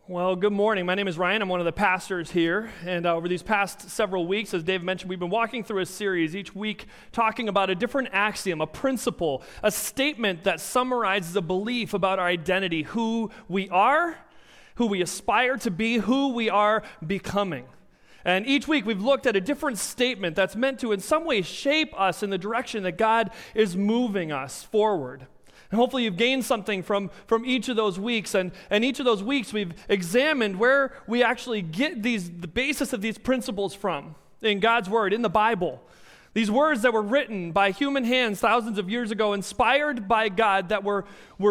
Well, good morning. My name is Ryan. I'm one of the pastors here. And over these past several weeks, as Dave mentioned, we've been walking through a series each week talking about a different axiom, a principle, a statement that summarizes a belief about our identity, who we are, who we aspire to be, who we are becoming. And each week we've looked at a different statement that's meant to in some way shape us in the direction that God is moving us forward. And hopefully you've gained something from each of those weeks. And each of those weeks we've examined where we actually get the basis of these principles from in God's Word, in the Bible. These words that were written by human hands thousands of years ago, inspired by God, that were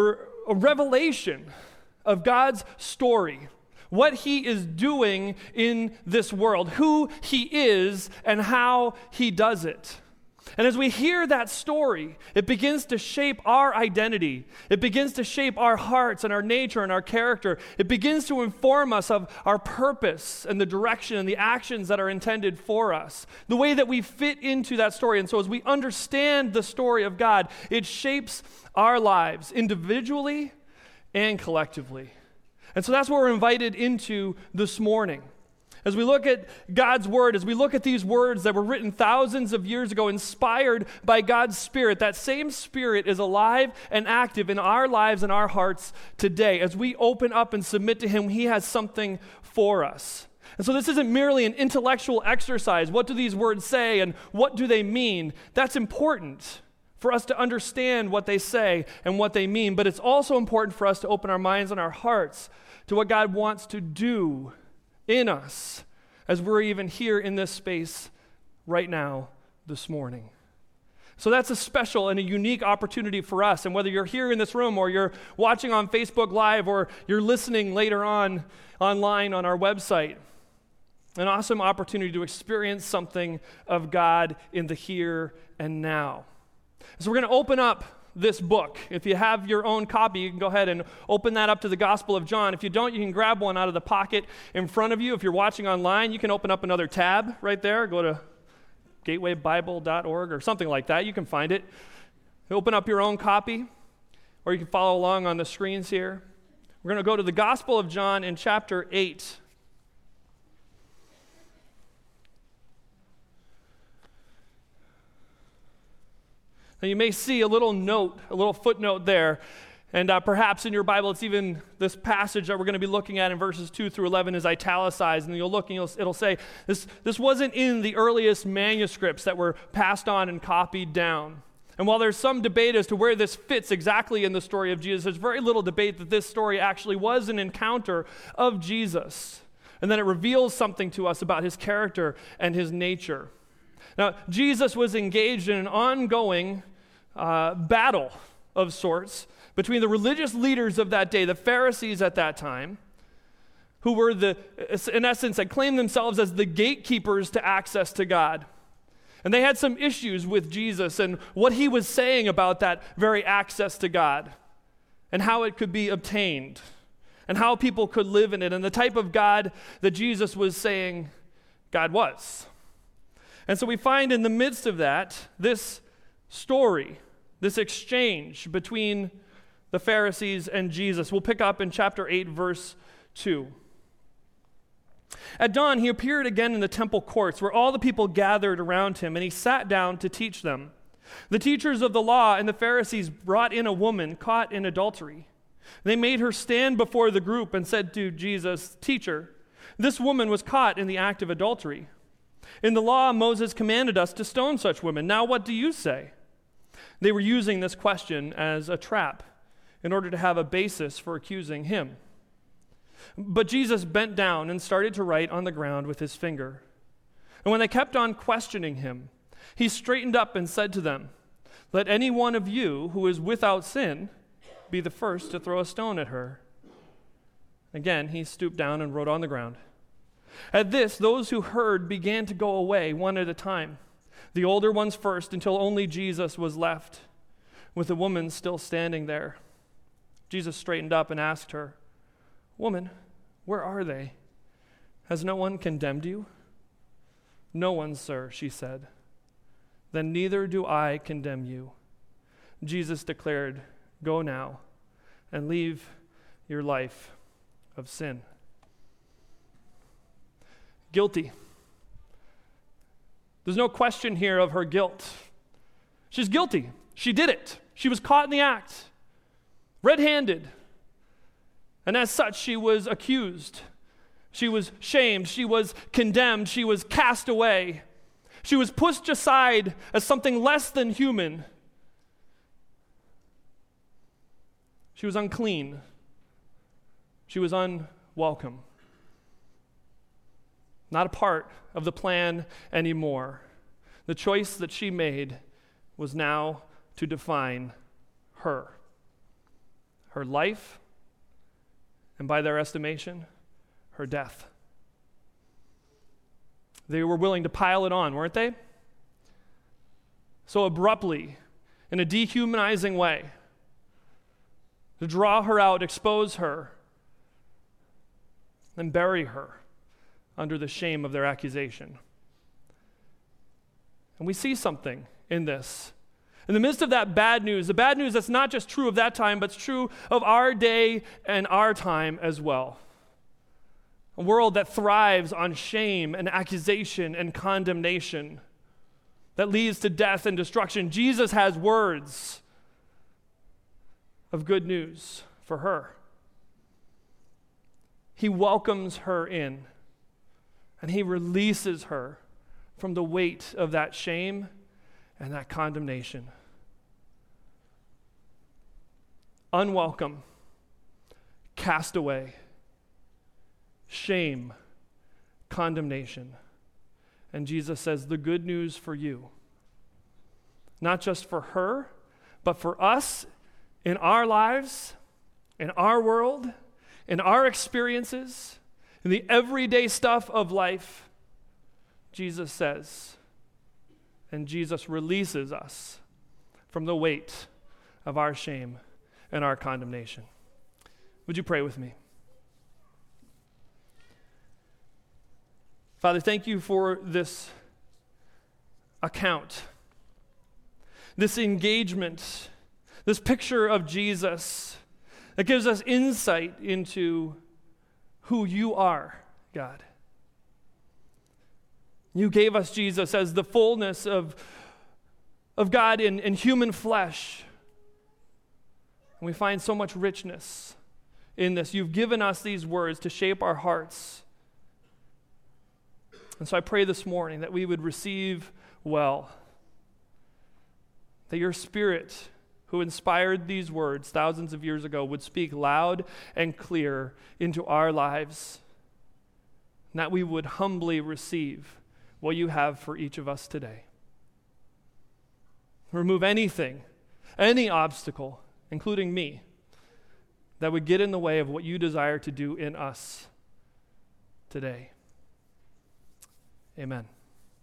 a revelation of God's story, what He is doing in this world, who He is, and how He does it. And as we hear that story, it begins to shape our identity. It begins to shape our hearts and our nature and our character. It begins to inform us of our purpose and the direction and the actions that are intended for us, the way that we fit into that story. And so as we understand the story of God, it shapes our lives individually and collectively. And so that's what we're invited into this morning. As we look at God's Word, as we look at these words that were written thousands of years ago, inspired by God's Spirit, that same Spirit is alive and active in our lives and our hearts today. As we open up and submit to Him, He has something for us. And so this isn't merely an intellectual exercise. What do these words say and what do they mean? That's important for us to understand what they say and what they mean, but it's also important for us to open our minds and our hearts to what God wants to do in us as we're even here in this space right now this morning. So that's a special and a unique opportunity for us. And whether you're here in this room or you're watching on Facebook Live or you're listening later on online on our website, an awesome opportunity to experience something of God in the here and now. So we're going to open up this book. If you have your own copy, you can go ahead and open that up to the Gospel of John. If you don't, you can grab one out of the pocket in front of you. If you're watching online, you can open up another tab right there. Go to gatewaybible.org or something like that. You can find it. Open up your own copy, or you can follow along on the screens here. We're going to go to the Gospel of John in chapter 8. Now you may see a little note, a little footnote there, and perhaps in your Bible it's even this passage that we're going to be looking at in verses 2 through 11 is italicized, and you'll look and it'll say, this wasn't in the earliest manuscripts that were passed on and copied down. And while there's some debate as to where this fits exactly in the story of Jesus, there's very little debate that this story actually was an encounter of Jesus, and that it reveals something to us about His character and His nature. Now, Jesus was engaged in an ongoing battle of sorts between the religious leaders of that day, the Pharisees at that time, who were in essence, had claimed themselves as the gatekeepers to access to God. And they had some issues with Jesus and what He was saying about that very access to God and how it could be obtained and how people could live in it and the type of God that Jesus was saying God was. And so we find in the midst of that, this story, this exchange between the Pharisees and Jesus. We'll pick up in chapter 8, verse 2. At dawn, He appeared again in the temple courts where all the people gathered around Him, and He sat down to teach them. The teachers of the law and the Pharisees brought in a woman caught in adultery. They made her stand before the group and said to Jesus, "Teacher, this woman was caught in the act of adultery. In the law, Moses commanded us to stone such women. Now what do you say?" They were using this question as a trap in order to have a basis for accusing Him. But Jesus bent down and started to write on the ground with His finger. And when they kept on questioning Him, He straightened up and said to them, "Let any one of you who is without sin be the first to throw a stone at her." Again, He stooped down and wrote on the ground. At this, those who heard began to go away one at a time, the older ones first, until only Jesus was left, with the woman still standing there. Jesus straightened up and asked her, "Woman, where are they? Has no one condemned you?" "No one, sir," she said. "Then neither do I condemn you." Jesus declared, "Go now and leave your life of sin." guilty. There's no question here of her guilt. She's guilty. She did it. She was caught in the act, red-handed. And as such, she was accused. She was shamed. She was condemned. She was cast away. She was pushed aside as something less than human. She was unclean. She was unwelcome. Not a part of the plan anymore. The choice that she made was now to define her life, and by their estimation, her death. They were willing to pile it on, weren't they? So abruptly, in a dehumanizing way, to draw her out, expose her, and bury her under the shame of their accusation. And we see something in this. In the midst of that bad news, the bad news that's not just true of that time, but it's true of our day and our time as well. A world that thrives on shame and accusation and condemnation that leads to death and destruction. Jesus has words of good news for her. He welcomes her in, and he releases her from the weight of that shame and that condemnation. Unwelcome, cast away, shame, condemnation. And Jesus says, the good news for you, not just for her, but for us in our lives, in our world, in our experiences, in the everyday stuff of life, Jesus says, and Jesus releases us from the weight of our shame and our condemnation. Would you pray with me? Father, thank you for this account, this engagement, this picture of Jesus that gives us insight into who you are, God. You gave us Jesus as the fullness of God in human flesh. And we find so much richness in this. You've given us these words to shape our hearts. And so I pray this morning that we would receive well, that your Spirit, who inspired these words thousands of years ago, would speak loud and clear into our lives, and that we would humbly receive what you have for each of us today. Remove anything, any obstacle, including me, that would get in the way of what you desire to do in us today. Amen.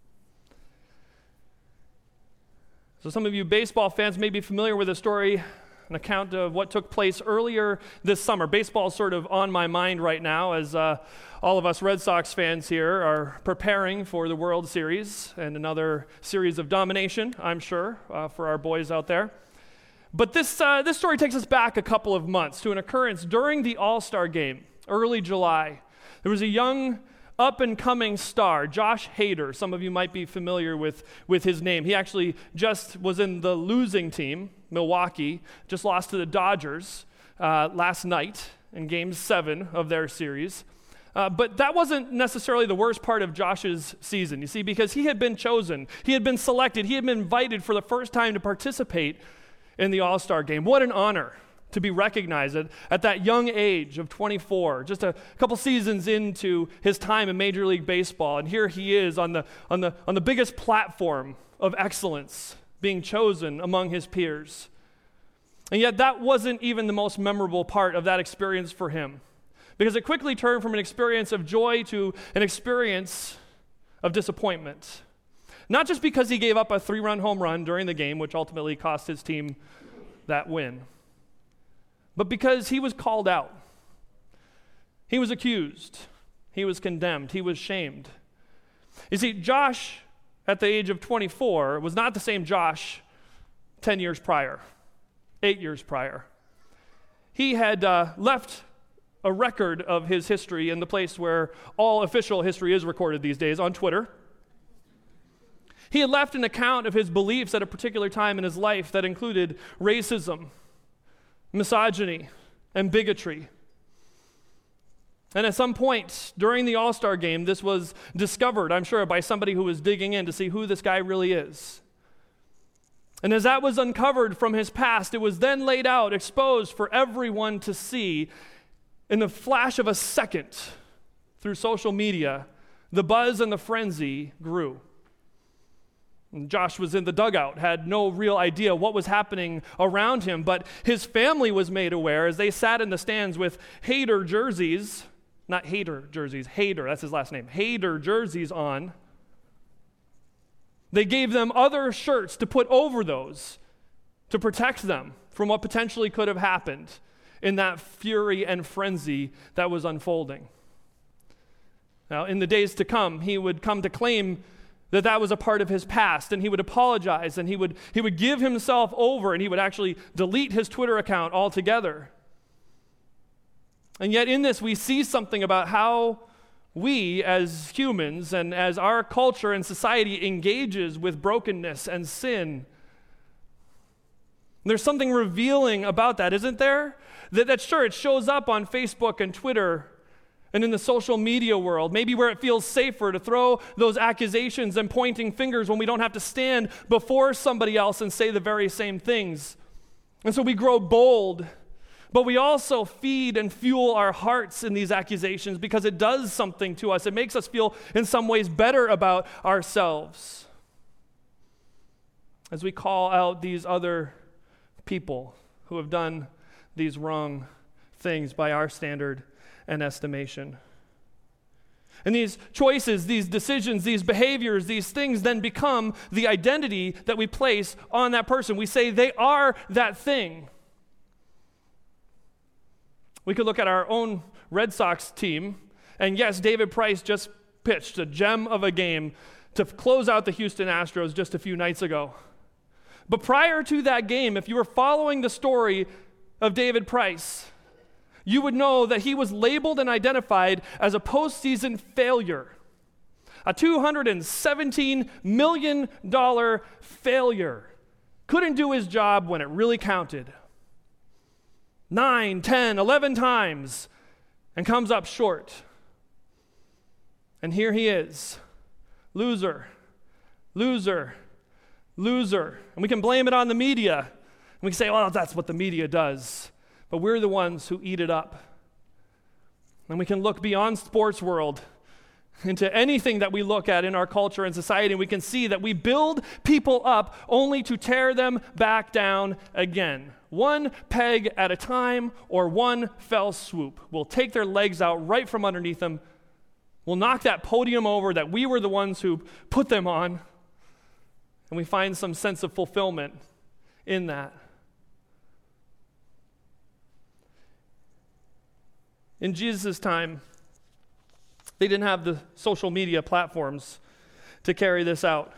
So some of you baseball fans may be familiar with a story, an account of what took place earlier this summer. Baseball is sort of on my mind right now as all of us Red Sox fans here are preparing for the World Series and another series of domination, I'm sure, for our boys out there. But this story takes us back a couple of months to an occurrence during the All-Star game, early July. There was a young up-and-coming star, Josh Hader. Some of you might be familiar with his name. He actually just was in the losing team, Milwaukee, just lost to the Dodgers last night in Game 7 of their series. But that wasn't necessarily the worst part of Josh's season, you see, because he had been chosen, he had been selected, he had been invited for the first time to participate in the All-Star game. What an honor to be recognized at that young age of 24, just a couple seasons into his time in Major League Baseball, and here he is on the biggest platform of excellence, being chosen among his peers. And yet that wasn't even the most memorable part of that experience for him, because it quickly turned from an experience of joy to an experience of disappointment. Not just because he gave up a 3-run home run during the game, which ultimately cost his team that win, but because he was called out. He was accused. He was condemned. He was shamed. You see, Josh, at the age of 24, was not the same Josh 10 years prior, 8 years prior. He had left a record of his history in the place where all official history is recorded these days, on Twitter. He had left an account of his beliefs at a particular time in his life that included racism, misogyny, and bigotry. And at some point during the All-Star game, this was discovered, I'm sure, by somebody who was digging in to see who this guy really is. And as that was uncovered from his past, it was then laid out, exposed for everyone to see. In the flash of a second, through social media, the buzz and the frenzy grew. And Josh was in the dugout, had no real idea what was happening around him, but his family was made aware as they sat in the stands with Hader jerseys, not Hater jerseys, Hader, that's his last name, Hader jerseys on. They gave them other shirts to put over those to protect them from what potentially could have happened in that fury and frenzy that was unfolding. Now, in the days to come, he would come to claim that that was a part of his past, and he would apologize, and he would give himself over, and he would actually delete his Twitter account altogether. And yet in this, we see something about how we as humans and as our culture and society engages with brokenness and sin. There's something revealing about that, isn't there? That sure, it shows up on Facebook and Twitter and in the social media world, maybe where it feels safer to throw those accusations and pointing fingers when we don't have to stand before somebody else and say the very same things. And so we grow bold, but we also feed and fuel our hearts in these accusations because it does something to us. It makes us feel in some ways better about ourselves as we call out these other people who have done these wrong things by our standard and estimation. And these choices, these decisions, these behaviors, these things then become the identity that we place on that person. We say they are that thing. We could look at our own Red Sox team, and yes, David Price just pitched a gem of a game to close out the Houston Astros just a few nights ago. But prior to that game, if you were following the story of David Price, you would know that he was labeled and identified as a postseason failure, a $217 million failure. Couldn't do his job when it really counted. 9, 10, 11 times, and comes up short. And here he is, loser, loser, loser. And we can blame it on the media. And we can say, well, that's what the media does. But we're the ones who eat it up. And we can look beyond sports world into anything that we look at in our culture and society, and we can see that we build people up only to tear them back down again. One peg at a time or one fell swoop. We'll take their legs out right from underneath them. We'll knock that podium over that we were the ones who put them on, and we find some sense of fulfillment in that. In Jesus' time, they didn't have the social media platforms to carry this out.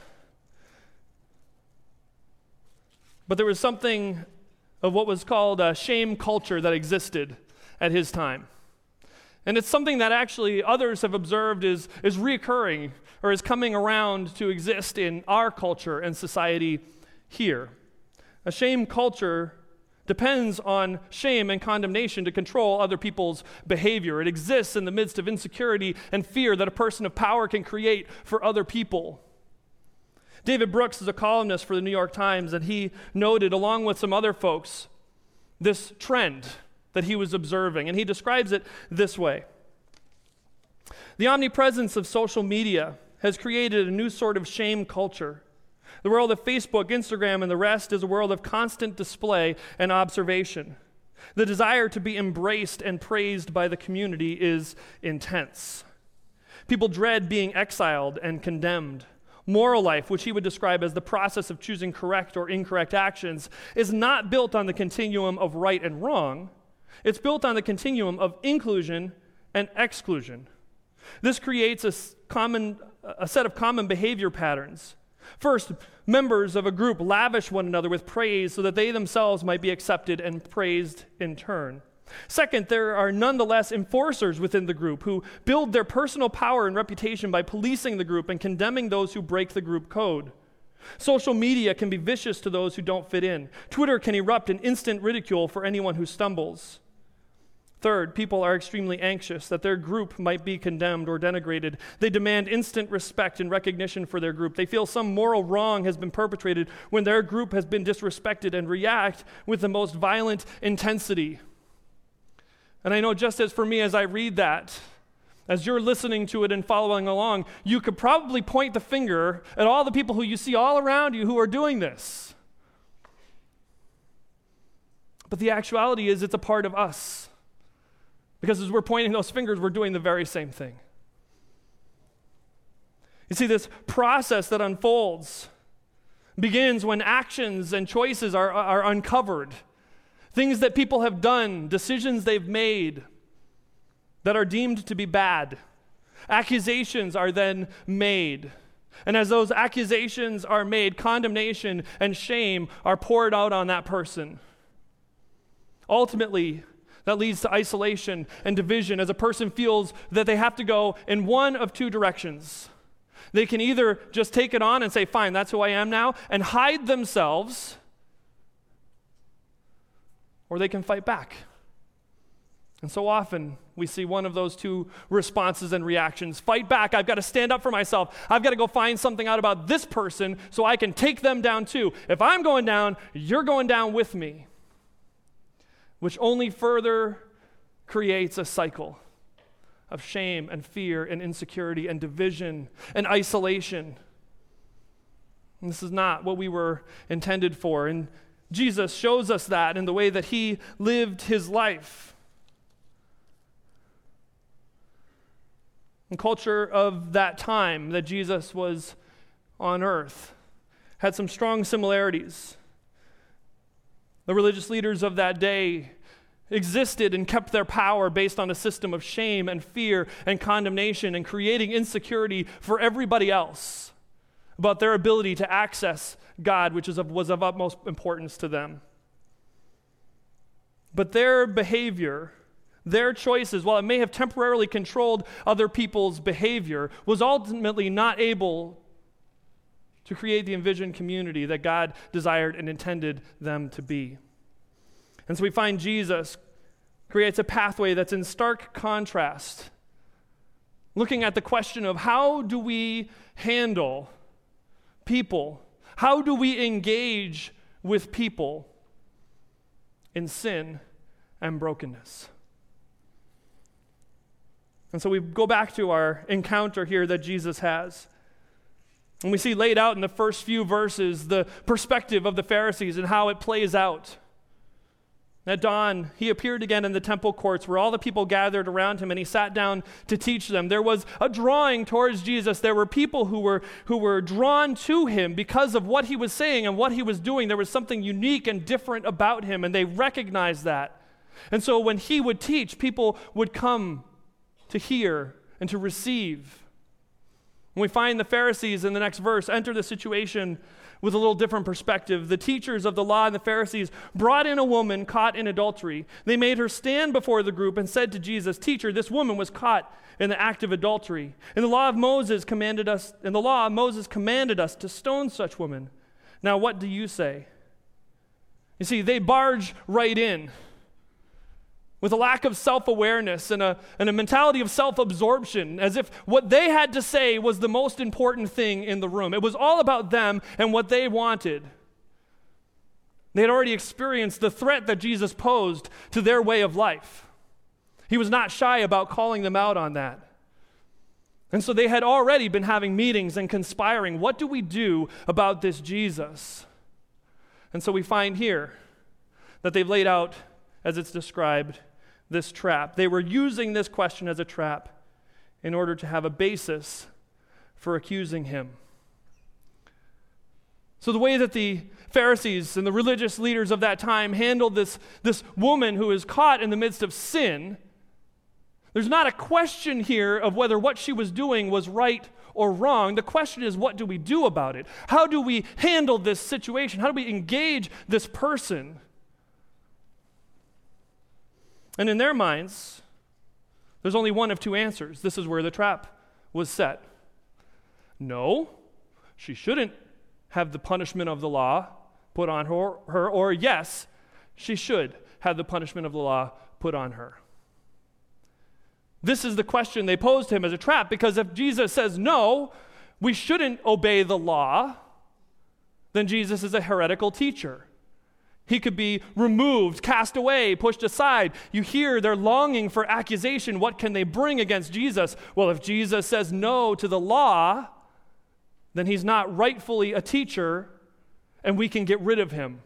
But there was something of what was called a shame culture that existed at his time. And it's something that actually others have observed is reoccurring or is coming around to exist in our culture and society here. A shame culture depends on shame and condemnation to control other people's behavior. It exists in the midst of insecurity and fear that a person of power can create for other people. David Brooks is a columnist for the New York Times, and he noted, along with some other folks, this trend that he was observing, and he describes it this way. The omnipresence of social media has created a new sort of shame culture. The world of Facebook, Instagram, and the rest is a world of constant display and observation. The desire to be embraced and praised by the community is intense. People dread being exiled and condemned. Moral life, which he would describe as the process of choosing correct or incorrect actions, is not built on the continuum of right and wrong. It's built on the continuum of inclusion and exclusion. This creates a set of common behavior patterns. First, members of a group lavish one another with praise so that they themselves might be accepted and praised in turn. Second, there are nonetheless enforcers within the group who build their personal power and reputation by policing the group and condemning those who break the group code. Social media can be vicious to those who don't fit in. Twitter can erupt in instant ridicule for anyone who stumbles. Third, people are extremely anxious that their group might be condemned or denigrated. They demand instant respect and recognition for their group. They feel some moral wrong has been perpetrated when their group has been disrespected and react with the most violent intensity. And I know just as for me, as I read that, as you're listening to it and following along, you could probably point the finger at all the people who you see all around you who are doing this. But the actuality is it's a part of us. Because as we're pointing those fingers, we're doing the very same thing. You see, this process that unfolds begins when actions and choices are uncovered. Things that people have done, decisions they've made that are deemed to be bad. Accusations are then made. And as those accusations are made, condemnation and shame are poured out on that person. Ultimately, that leads to isolation and division as a person feels that they have to go in one of two directions. They can either just take it on and say, fine, that's who I am now, and hide themselves, or they can fight back. And so often we see one of those two responses and reactions. Fight back, I've got to stand up for myself. I've got to go find something out about this person so I can take them down too. If I'm going down, you're going down with me. Which only further creates a cycle of shame and fear and insecurity and division and isolation. And this is not what we were intended for. And Jesus shows us that in the way that he lived his life. The culture of that time that Jesus was on earth had some strong similarities. The religious leaders of that day existed and kept their power based on a system of shame and fear and condemnation and creating insecurity for everybody else about their ability to access God, which was of utmost importance to them. But their behavior, their choices, while it may have temporarily controlled other people's behavior, was ultimately not able to create the envisioned community that God desired and intended them to be. And so we find Jesus creates a pathway that's in stark contrast, looking at the question of how do we handle people? How do we engage with people in sin and brokenness? And so we go back to our encounter here that Jesus has. And we see laid out in the first few verses the perspective of the Pharisees and how it plays out. At dawn, he appeared again in the temple courts where all the people gathered around him, and he sat down to teach them. There was a drawing towards Jesus. There were people who were drawn to him because of what he was saying and what he was doing. There was something unique and different about him, and they recognized that. And so when he would teach, people would come to hear and to receive. And we find the Pharisees in the next verse enter the situation with a little different perspective. The teachers of the law and the Pharisees brought in a woman caught in adultery. They made her stand before the group and said to Jesus, "Teacher, this woman was caught in the act of adultery. And the law of Moses commanded us to stone such women. Now what do you say?" You see, they barge right in with a lack of self-awareness and a mentality of self-absorption, as if what they had to say was the most important thing in the room. It was all about them and what they wanted. They had already experienced the threat that Jesus posed to their way of life. He was not shy about calling them out on that. And so they had already been having meetings and conspiring. What do we do about this Jesus? And so we find here that they've laid out, as it's described, this trap. They were using this question as a trap in order to have a basis for accusing him. So the way that the Pharisees and the religious leaders of that time handled this woman who is caught in the midst of sin, there's not a question here of whether what she was doing was right or wrong. The question is, what do we do about it? How do we handle this situation? How do we engage this person? And in their minds, there's only one of two answers. This is where the trap was set. No, she shouldn't have the punishment of the law put on her, or yes, she should have the punishment of the law put on her. This is the question they posed to him as a trap, because if Jesus says no, we shouldn't obey the law, then Jesus is a heretical teacher. He could be removed, cast away, pushed aside. You hear they're longing for accusation. What can they bring against Jesus? Well, if Jesus says no to the law, then he's not rightfully a teacher, and we can get rid of him.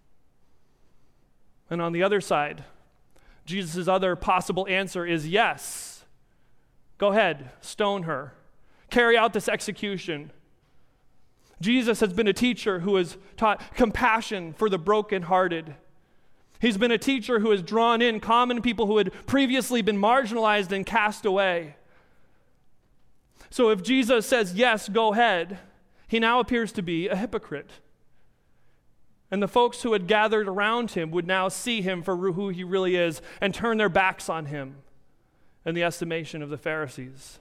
And on the other side, Jesus' other possible answer is yes. Go ahead, stone her. Carry out this execution. Jesus has been a teacher who has taught compassion for the brokenhearted. He's been a teacher who has drawn in common people who had previously been marginalized and cast away. So if Jesus says, yes, go ahead, he now appears to be a hypocrite. And the folks who had gathered around him would now see him for who he really is and turn their backs on him in the estimation of the Pharisees.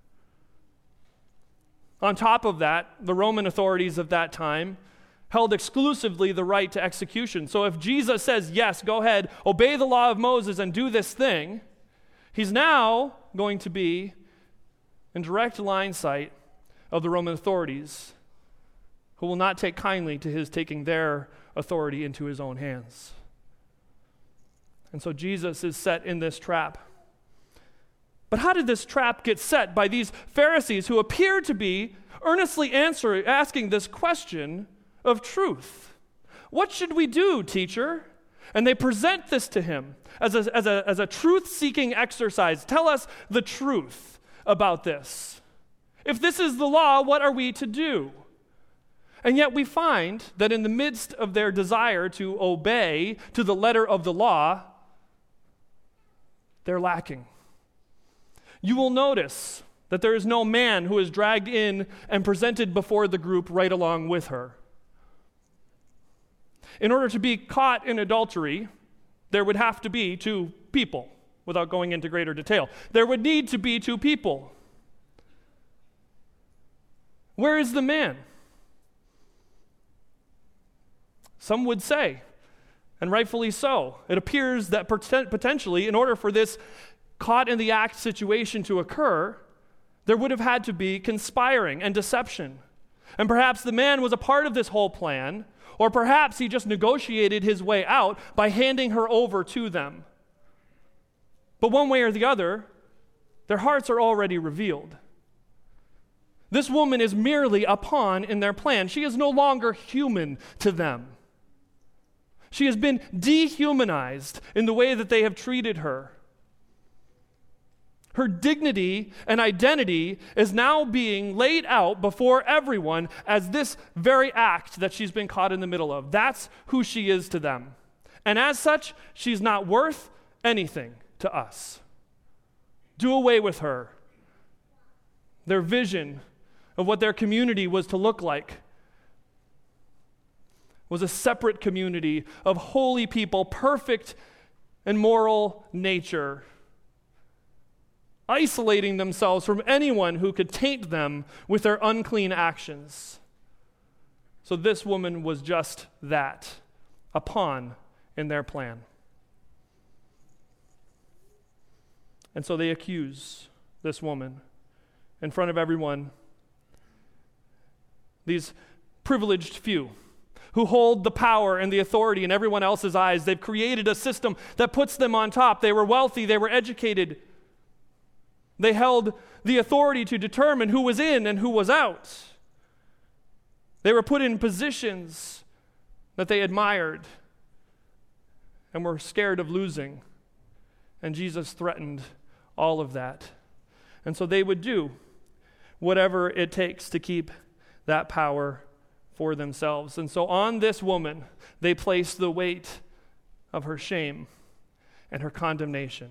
On top of that, the Roman authorities of that time held exclusively the right to execution. So if Jesus says, yes, go ahead, obey the law of Moses and do this thing, he's now going to be in direct line sight of the Roman authorities, who will not take kindly to his taking their authority into his own hands. And so Jesus is set in this trap. But how did this trap get set by these Pharisees who appear to be earnestly asking this question of truth? What should we do, teacher? And they present this to him as a truth-seeking exercise. Tell us the truth about this. If this is the law, what are we to do? And yet we find that in the midst of their desire to obey to the letter of the law, they're lacking. You will notice that there is no man who is dragged in and presented before the group right along with her. In order to be caught in adultery, there would have to be two people, without going into greater detail. There would need to be two people. Where is the man? Some would say, and rightfully so, it appears that potentially, in order for this caught in the act situation to occur, there would have had to be conspiring and deception. And perhaps the man was a part of this whole plan, or perhaps he just negotiated his way out by handing her over to them. But one way or the other, their hearts are already revealed. This woman is merely a pawn in their plan. She is no longer human to them. She has been dehumanized in the way that they have treated her. Her dignity and identity is now being laid out before everyone as this very act that she's been caught in the middle of. That's who she is to them. And as such, she's not worth anything to us. Do away with her. Their vision of what their community was to look like was a separate community of holy people, perfect and moral nature, isolating themselves from anyone who could taint them with their unclean actions. So this woman was just that, a pawn in their plan. And so they accuse this woman in front of everyone, these privileged few who hold the power and the authority in everyone else's eyes. They've created a system that puts them on top. They were wealthy, they were educated. They held the authority to determine who was in and who was out. They were put in positions that they admired and were scared of losing. And Jesus threatened all of that. And so they would do whatever it takes to keep that power for themselves. And so on this woman, they placed the weight of her shame and her condemnation.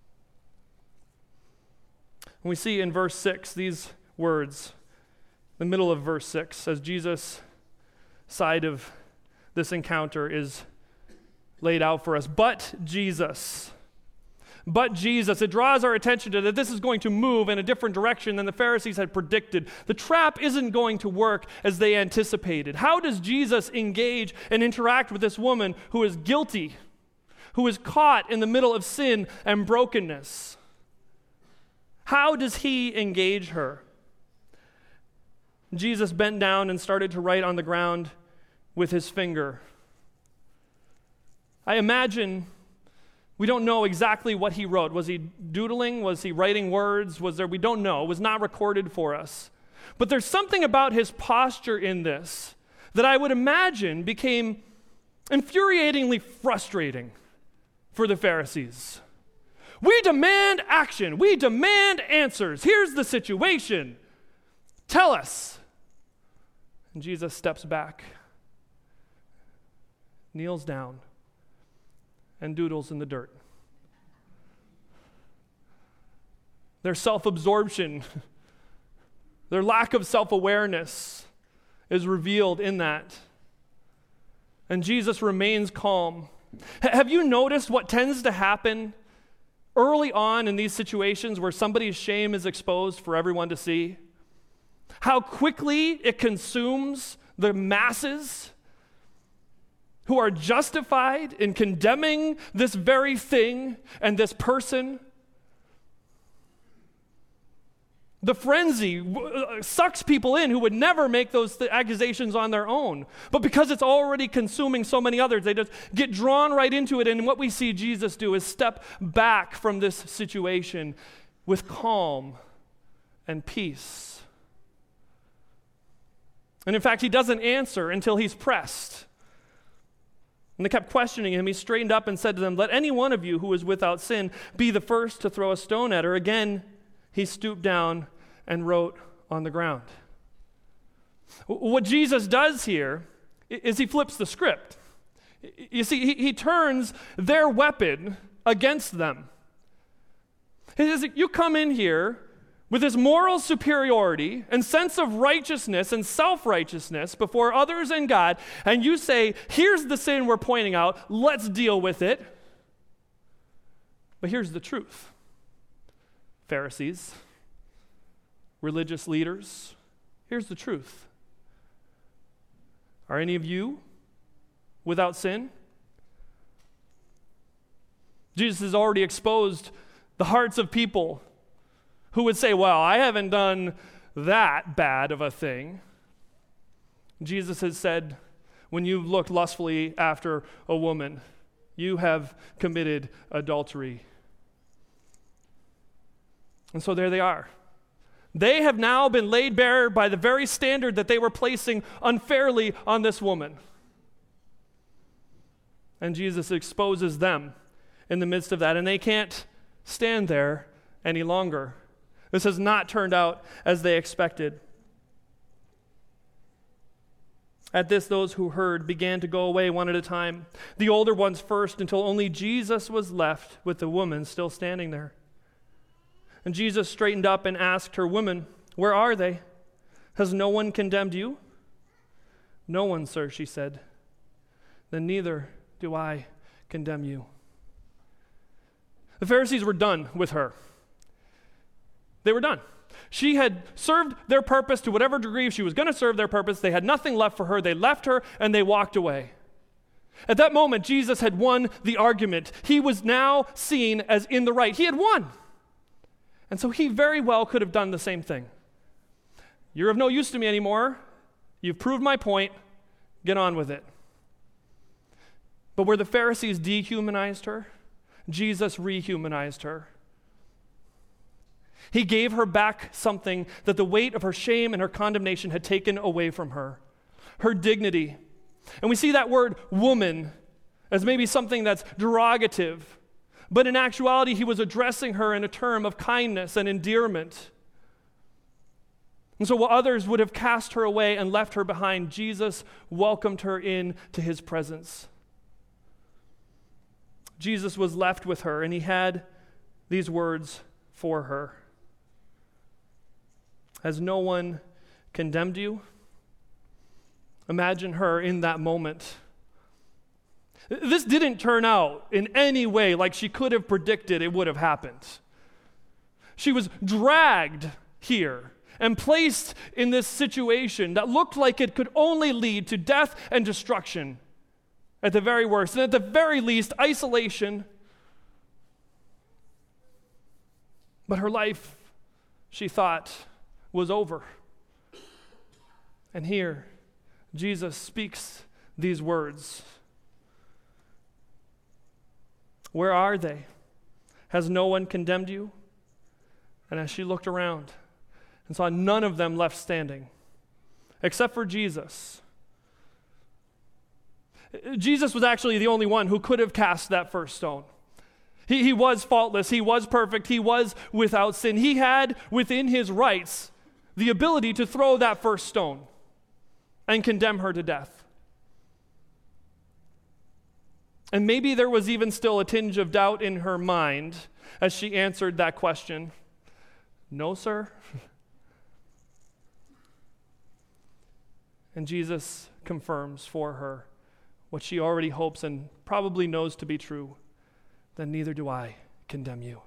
And we see in verse 6 these words, the middle of verse 6, as Jesus' side of this encounter is laid out for us. But Jesus, but Jesus. It draws our attention to that this is going to move in a different direction than the Pharisees had predicted. The trap isn't going to work as they anticipated. How does Jesus engage and interact with this woman who is guilty, who is caught in the middle of sin and brokenness? How does he engage her? Jesus bent down and started to write on the ground with his finger. I imagine we don't know exactly what he wrote. Was he doodling? Was he writing words? We don't know. It was not recorded for us. But there's something about his posture in this that I would imagine became infuriatingly frustrating for the Pharisees. We demand action. We demand answers. Here's the situation. Tell us. And Jesus steps back, kneels down, and doodles in the dirt. Their self-absorption, their lack of self-awareness is revealed in that. And Jesus remains calm. Have you noticed what tends to happen early on in these situations where somebody's shame is exposed for everyone to see? How quickly it consumes the masses who are justified in condemning this very thing and this person. The frenzy sucks people in who would never make those accusations on their own. But because it's already consuming so many others, they just get drawn right into it. And what we see Jesus do is step back from this situation with calm and peace. And in fact, he doesn't answer until he's pressed. And they kept questioning him. He straightened up and said to them, "Let any one of you who is without sin be the first to throw a stone at her." Again, he stooped down and wrote on the ground. What Jesus does here is he flips the script. You see, he turns their weapon against them. He says, you come in here with this moral superiority and sense of righteousness and self-righteousness before others and God, and you say, here's the sin we're pointing out, let's deal with it. But here's the truth. Pharisees, religious leaders, here's the truth. Are any of you without sin? Jesus has already exposed the hearts of people who would say, well, I haven't done that bad of a thing. Jesus has said, when you look lustfully after a woman, you have committed adultery. And so there they are. They have now been laid bare by the very standard that they were placing unfairly on this woman. And Jesus exposes them in the midst of that, and they can't stand there any longer. This has not turned out as they expected. At this, those who heard began to go away one at a time, the older ones first, until only Jesus was left with the woman still standing there. And Jesus straightened up and asked her, "Woman, where are they? Has no one condemned you?" "No one, sir," she said. "Then neither do I condemn you." The Pharisees were done with her. They were done. She had served their purpose to whatever degree she was going to serve their purpose. They had nothing left for her. They left her and they walked away. At that moment, Jesus had won the argument. He was now seen as in the right. He had won. And so he very well could have done the same thing. You're of no use to me anymore. You've proved my point. Get on with it. But where the Pharisees dehumanized her, Jesus rehumanized her. He gave her back something that the weight of her shame and her condemnation had taken away from her, her dignity. And we see that word woman as maybe something that's derogative, but in actuality, he was addressing her in a term of kindness and endearment. And so while others would have cast her away and left her behind, Jesus welcomed her into his presence. Jesus was left with her, and he had these words for her. Has no one condemned you? Imagine her in that moment. This didn't turn out in any way like she could have predicted it would have happened. She was dragged here and placed in this situation that looked like it could only lead to death and destruction at the very worst, and at the very least, isolation. But her life, she thought, was over. And here, Jesus speaks these words. Where are they? Has no one condemned you? And as she looked around and saw none of them left standing, except for Jesus. Jesus was actually the only one who could have cast that first stone. He was faultless. He was perfect. He was without sin. He had within his rights the ability to throw that first stone and condemn her to death. And maybe there was even still a tinge of doubt in her mind as she answered that question. No, sir. And Jesus confirms for her what she already hopes and probably knows to be true, then neither do I condemn you.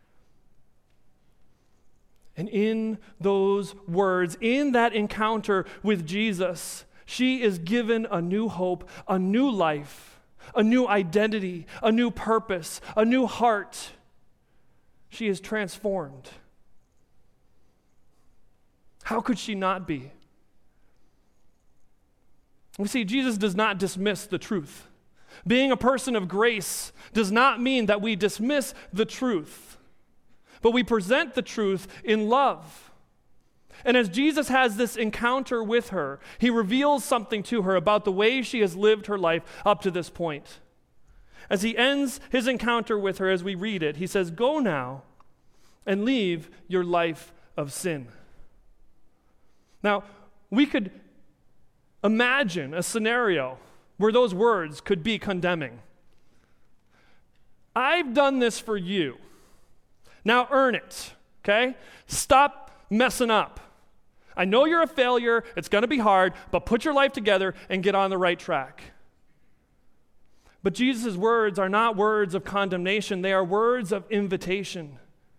And in those words, in that encounter with Jesus, she is given a new hope, a new life, a new identity, a new purpose, a new heart. She is transformed. How could she not be? We see, Jesus does not dismiss the truth. Being a person of grace does not mean that we dismiss the truth, but we present the truth in love. And as Jesus has this encounter with her, he reveals something to her about the way she has lived her life up to this point. As he ends his encounter with her, as we read it, he says, "Go now and leave your life of sin." Now, we could imagine a scenario where those words could be condemning. I've done this for you. Now earn it, okay? Stop messing up. I know you're a failure. It's going to be hard, but put your life together and get on the right track. But Jesus' words are not words of condemnation. They are words of invitation.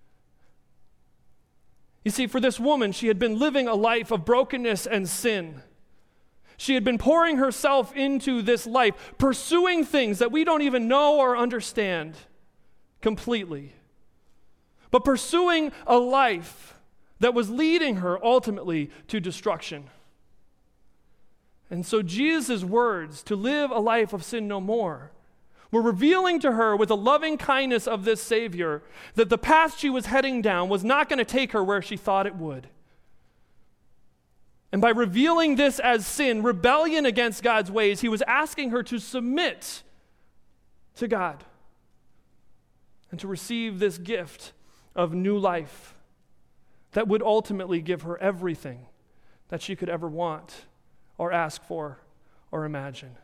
You see, for this woman, she had been living a life of brokenness and sin. She had been pouring herself into this life, pursuing things that we don't even know or understand completely. But pursuing a life that was leading her ultimately to destruction. And so Jesus' words, to live a life of sin no more, were revealing to her with the loving kindness of this Savior that the path she was heading down was not going to take her where she thought it would. And by revealing this as sin, rebellion against God's ways, he was asking her to submit to God and to receive this gift of new life that would ultimately give her everything that she could ever want or ask for or imagine.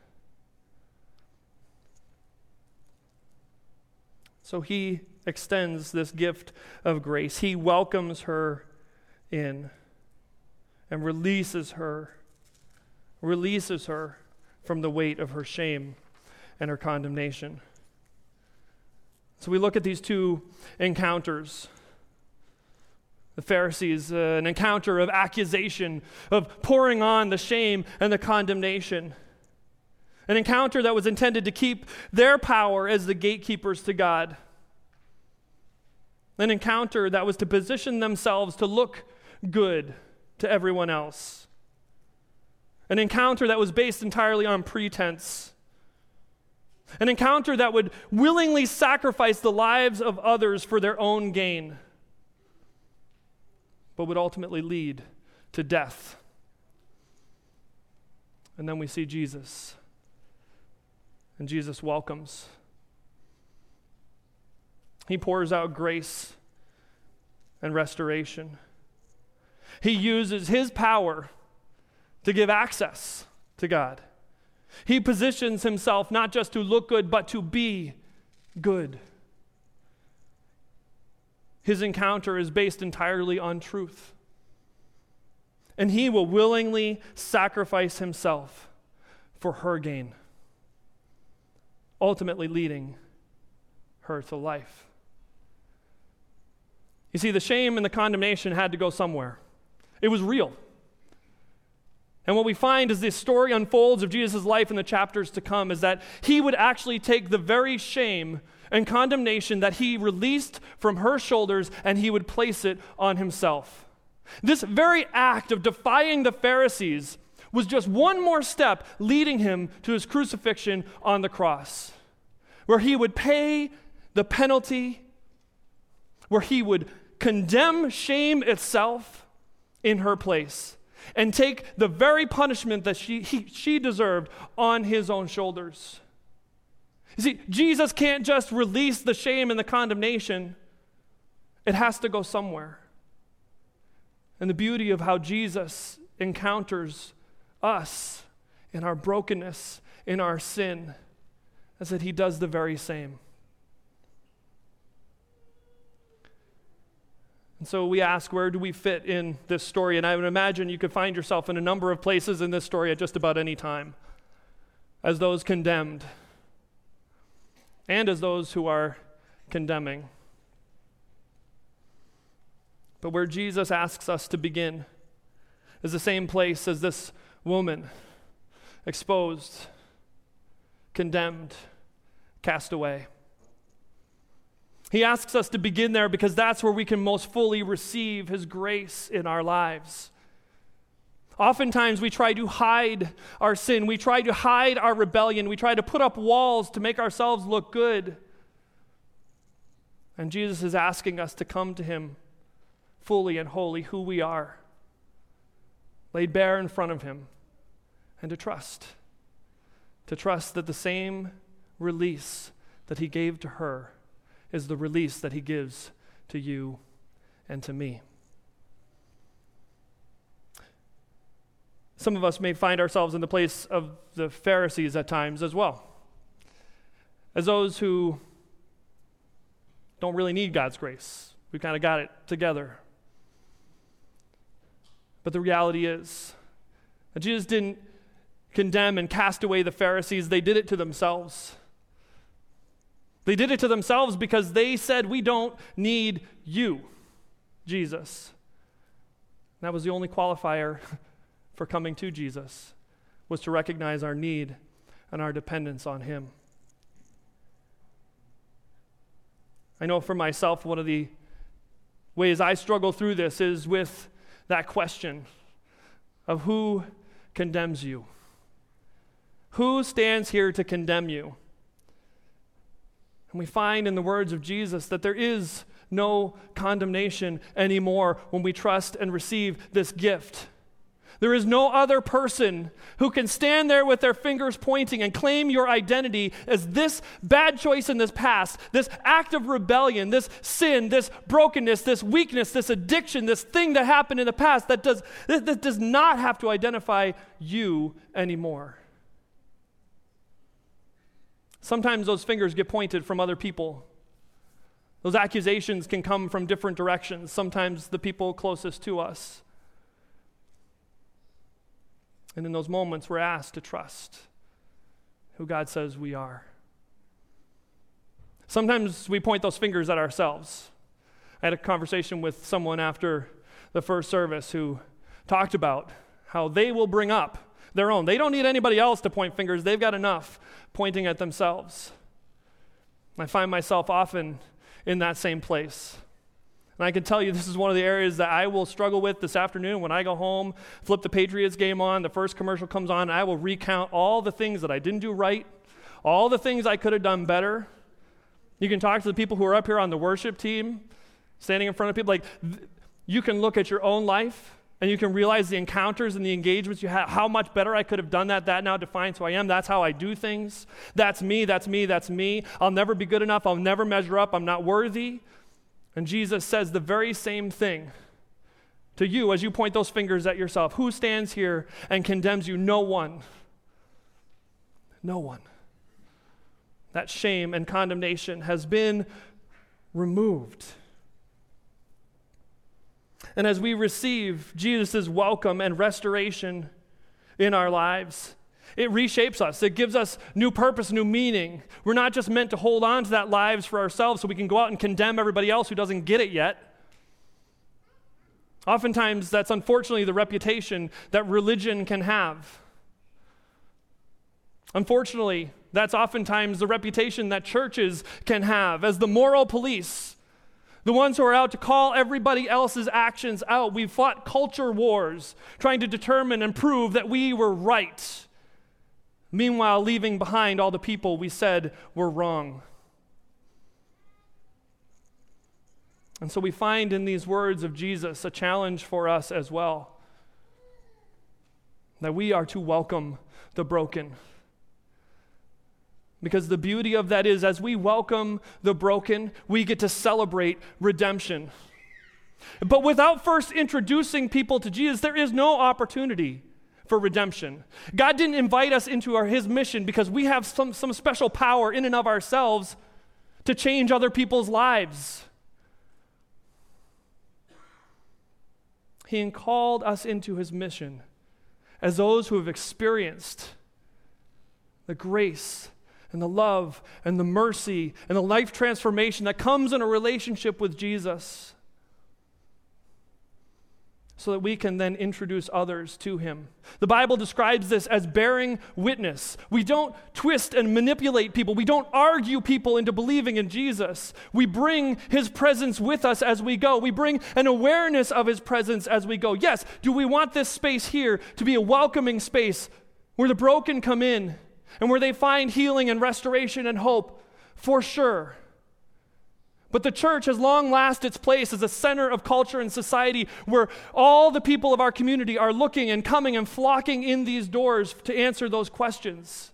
So he extends this gift of grace. He welcomes her in and releases her from the weight of her shame and her condemnation. So we look at these two encounters. The Pharisees, an encounter of accusation, of pouring on the shame and the condemnation. An encounter that was intended to keep their power as the gatekeepers to God. An encounter that was to position themselves to look good to everyone else. An encounter that was based entirely on pretense. An encounter that would willingly sacrifice the lives of others for their own gain, but would ultimately lead to death. And then we see Jesus. And Jesus welcomes. He pours out grace and restoration. He uses his power to give access to God. He positions himself not just to look good, but to be good. His encounter is based entirely on truth. And he will willingly sacrifice himself for her gain. ultimately leading her to life. You see, the shame and the condemnation had to go somewhere. It was real. And what we find as this story unfolds of Jesus' life in the chapters to come is that he would actually take the very shame and condemnation that he released from her shoulders and he would place it on himself. This very act of defying the Pharisees was just one more step leading him to his crucifixion on the cross, where he would pay the penalty, where he would condemn shame itself in her place and take the very punishment that she deserved on his own shoulders. You see, Jesus can't just release the shame and the condemnation. It has to go somewhere. And the beauty of how Jesus encounters us in our brokenness, in our sin, is that he does the very same. And so we ask, where do we fit in this story? And I would imagine you could find yourself in a number of places in this story at just about any time, as those condemned and as those who are condemning. But where Jesus asks us to begin is the same place as this woman, exposed, condemned, cast away. He asks us to begin there because that's where we can most fully receive his grace in our lives. Oftentimes we try to hide our sin. We try to hide our rebellion. We try to put up walls to make ourselves look good. And Jesus is asking us to come to him fully and wholly, who we are, laid bare in front of him, and to trust that the same release that he gave to her is the release that he gives to you and to me. Some of us may find ourselves in the place of the Pharisees at times as well, as those who don't really need God's grace. We kind of got it together. But the reality is that Jesus didn't condemn and cast away the Pharisees. They did it to themselves. They did it to themselves because they said, we don't need you, Jesus. That was the only qualifier for coming to Jesus, was to recognize our need and our dependence on him. I know for myself, one of the ways I struggle through this is with that question of who condemns you? Who stands here to condemn you? And we find in the words of Jesus that there is no condemnation anymore when we trust and receive this gift. There is no other person who can stand there with their fingers pointing and claim your identity as this bad choice in this past, this act of rebellion, this sin, this brokenness, this weakness, this addiction, this thing that happened in the past that does not have to identify you anymore. Sometimes those fingers get pointed from other people. Those accusations can come from different directions, sometimes the people closest to us. And in those moments, we're asked to trust who God says we are. Sometimes we point those fingers at ourselves. I had a conversation with someone after the first service who talked about how they will bring up their own. They don't need anybody else to point fingers. They've got enough pointing at themselves. I find myself often in that same place. And I can tell you this is one of the areas that I will struggle with this afternoon when I go home, flip the Patriots game on, the first commercial comes on, and I will recount all the things that I didn't do right, all the things I could have done better. You can talk to the people who are up here on the worship team, standing in front of people. You can look at your own life, and you can realize the encounters and the engagements you have, how much better I could have done that. That now defines who I am. That's how I do things. That's me, that's me, that's me. I'll never be good enough. I'll never measure up. I'm not worthy. And Jesus says the very same thing to you as you point those fingers at yourself. Who stands here and condemns you? No one. No one. That shame and condemnation has been removed. And as we receive Jesus' welcome and restoration in our lives, It reshapes us. It gives us new purpose, new meaning. We're not just meant to hold on to that lives for ourselves so we can go out and condemn everybody else who doesn't get it yet. Oftentimes, that's unfortunately the reputation that religion can have. Unfortunately, that's oftentimes the reputation that churches can have as the moral police, the ones who are out to call everybody else's actions out. We've fought culture wars trying to determine and prove that we were right, meanwhile leaving behind all the people we said were wrong. And so we find in these words of Jesus a challenge for us as well, that we are to welcome the broken. Because the beauty of that is, as we welcome the broken, we get to celebrate redemption. But without first introducing people to Jesus, there is no opportunity for redemption. God didn't invite us into his mission because we have some special power in and of ourselves to change other people's lives. He called us into his mission as those who have experienced the grace and the love and the mercy and the life transformation that comes in a relationship with Jesus, so that we can then introduce others to him. The Bible describes this as bearing witness. We don't twist and manipulate people. We don't argue people into believing in Jesus. We bring his presence with us as we go. We bring an awareness of his presence as we go. Yes, do we want this space here to be a welcoming space where the broken come in and where they find healing and restoration and hope? For sure. But the church has long lasted its place as a center of culture and society where all the people of our community are looking and coming and flocking in these doors to answer those questions.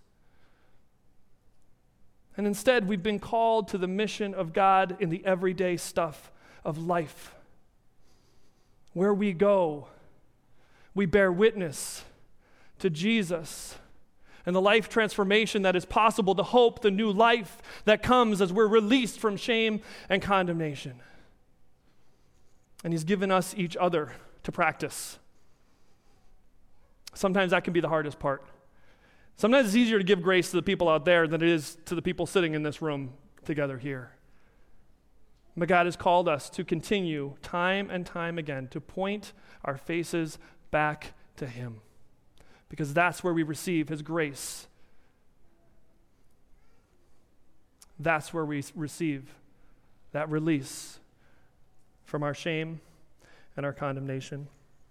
And instead, we've been called to the mission of God in the everyday stuff of life. Where we go, we bear witness to Jesus and the life transformation that is possible, the hope, the new life that comes as we're released from shame and condemnation. And he's given us each other to practice. Sometimes that can be the hardest part. Sometimes it's easier to give grace to the people out there than it is to the people sitting in this room together here. But God has called us to continue time and time again to point our faces back to him, because that's where we receive his grace. That's where we receive that release from our shame and our condemnation.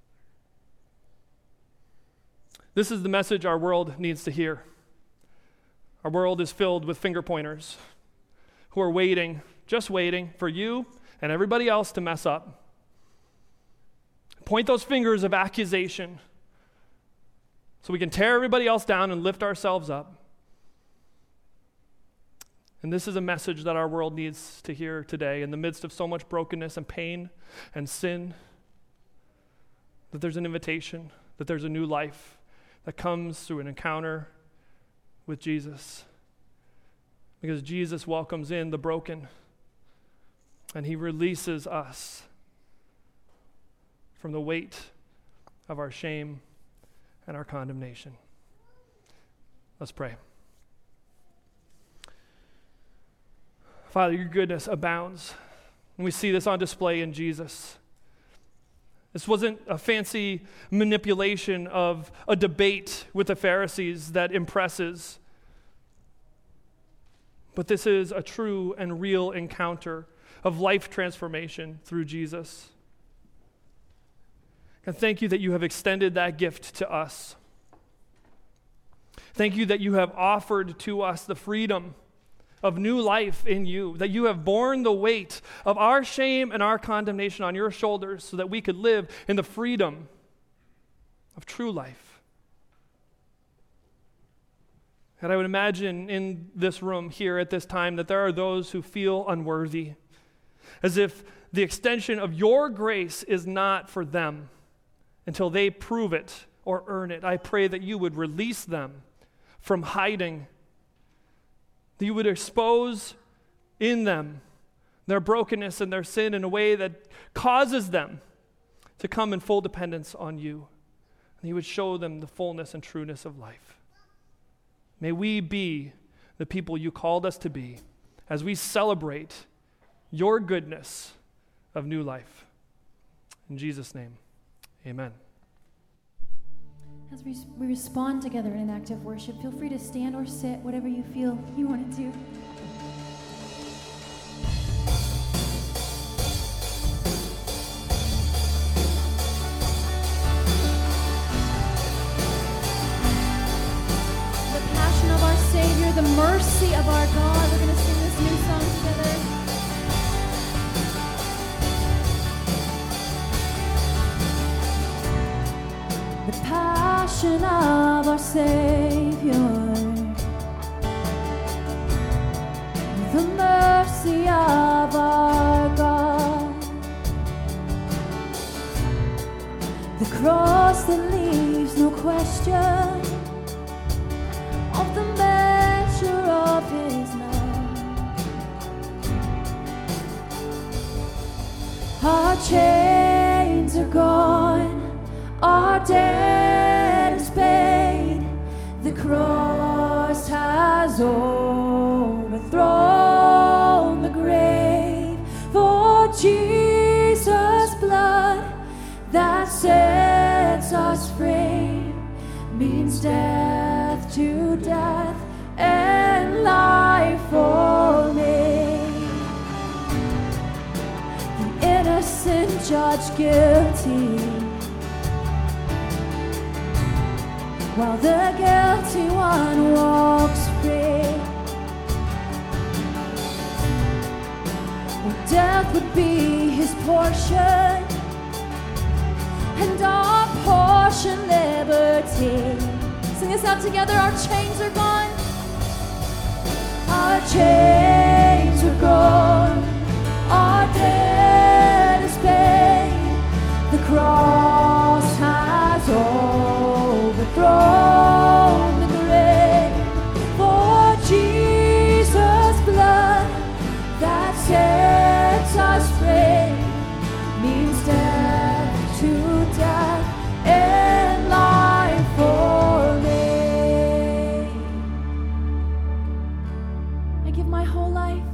This is the message our world needs to hear. Our world is filled with finger pointers who are waiting, just waiting for you and everybody else to mess up. Point those fingers of accusation so we can tear everybody else down and lift ourselves up. And this is a message that our world needs to hear today in the midst of so much brokenness and pain and sin, that there's an invitation, that there's a new life that comes through an encounter with Jesus. Because Jesus welcomes in the broken and he releases us from the weight of our shame and our condemnation. Let's pray. Father, your goodness abounds, and we see this on display in Jesus. This wasn't a fancy manipulation of a debate with the Pharisees that impresses, but this is a true and real encounter of life transformation through Jesus. And thank you that you have extended that gift to us. Thank you that you have offered to us the freedom of new life in you, that you have borne the weight of our shame and our condemnation on your shoulders so that we could live in the freedom of true life. And I would imagine in this room here at this time that there are those who feel unworthy, as if the extension of your grace is not for them until they prove it or earn it. I pray that you would release them from hiding, that you would expose in them their brokenness and their sin in a way that causes them to come in full dependence on you. And you would show them the fullness and trueness of life. May we be the people you called us to be as we celebrate your goodness of new life. In Jesus' name, amen. As we respond together in an act of worship, feel free to stand or sit, whatever you feel you want to do. The passion of our Savior, the mercy of our God. We're going to sing this new song together. The passion of our Savior, the mercy of our God, the cross that leaves no question of the measure of His love. Our chains are gone, our debt is paid, the cross has overthrown the grave. For Jesus' blood that sets us free means death to death and life for me. The innocent judge guilty, while the guilty one walks free. Where death would be his portion, and our portion liberty. Sing this out together. Our chains are gone. Our chains are gone. Our debt is paid. The cross has overthrown the grave. For Jesus' blood that sets us free means death to death and life for me. I give my whole life.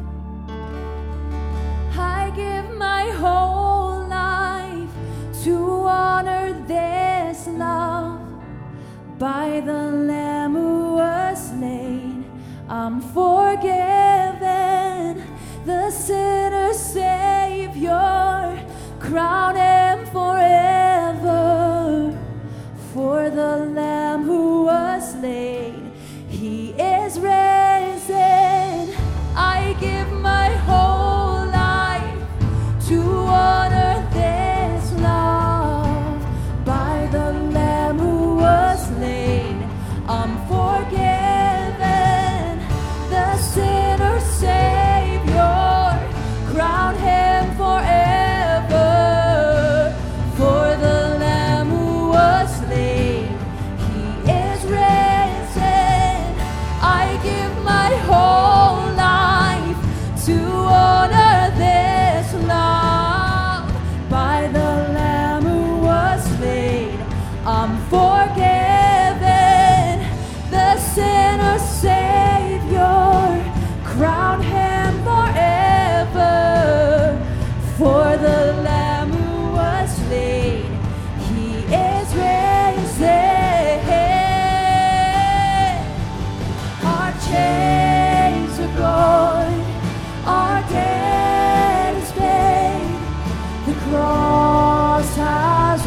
I give my whole life to honor this love. By the Lamb who was slain, I'm forgiven. The sinner's Savior, crown Him forever. For the Lamb who was slain, He is risen. I give my whole life to honor this love. By the Lamb who was slain, I'm forgiven. The sinner's Savior, crown Him forever. For the Lamb who was slain, He is risen. I give my whole life to honor this love. By the Lamb who was slain, I'm forgiven. The sinner's Savior, crown Him forever. For the Lamb who was slain, He is risen. Our chains are gone, our debt is paid. The cross has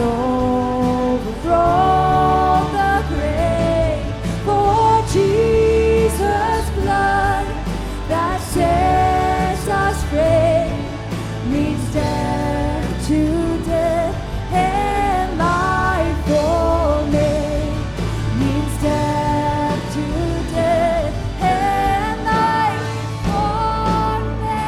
overthrown the grave. For Jesus' blood that sets us free means death to death and life for me. Means death to death and life for me.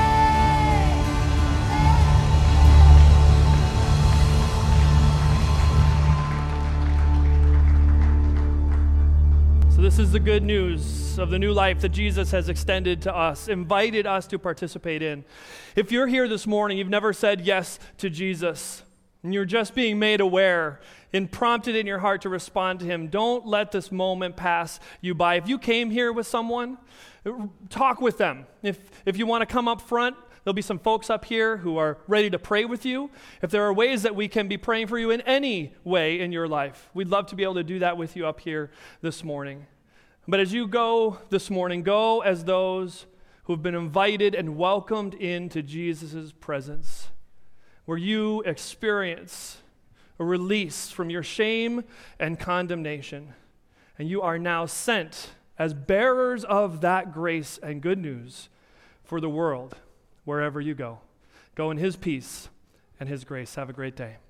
So this is the good news of the new life that Jesus has extended to us, invited us to participate in. If you're here this morning, you've never said yes to Jesus, and you're just being made aware and prompted in your heart to respond to him, don't let this moment pass you by. If you came here with someone, talk with them. If you want to come up front, there'll be some folks up here who are ready to pray with you. If there are ways that we can be praying for you in any way in your life, we'd love to be able to do that with you up here this morning. But as you go this morning, go as those who have been invited and welcomed into Jesus' presence, where you experience a release from your shame and condemnation. And you are now sent as bearers of that grace and good news for the world, wherever you go. Go in his peace and his grace. Have a great day.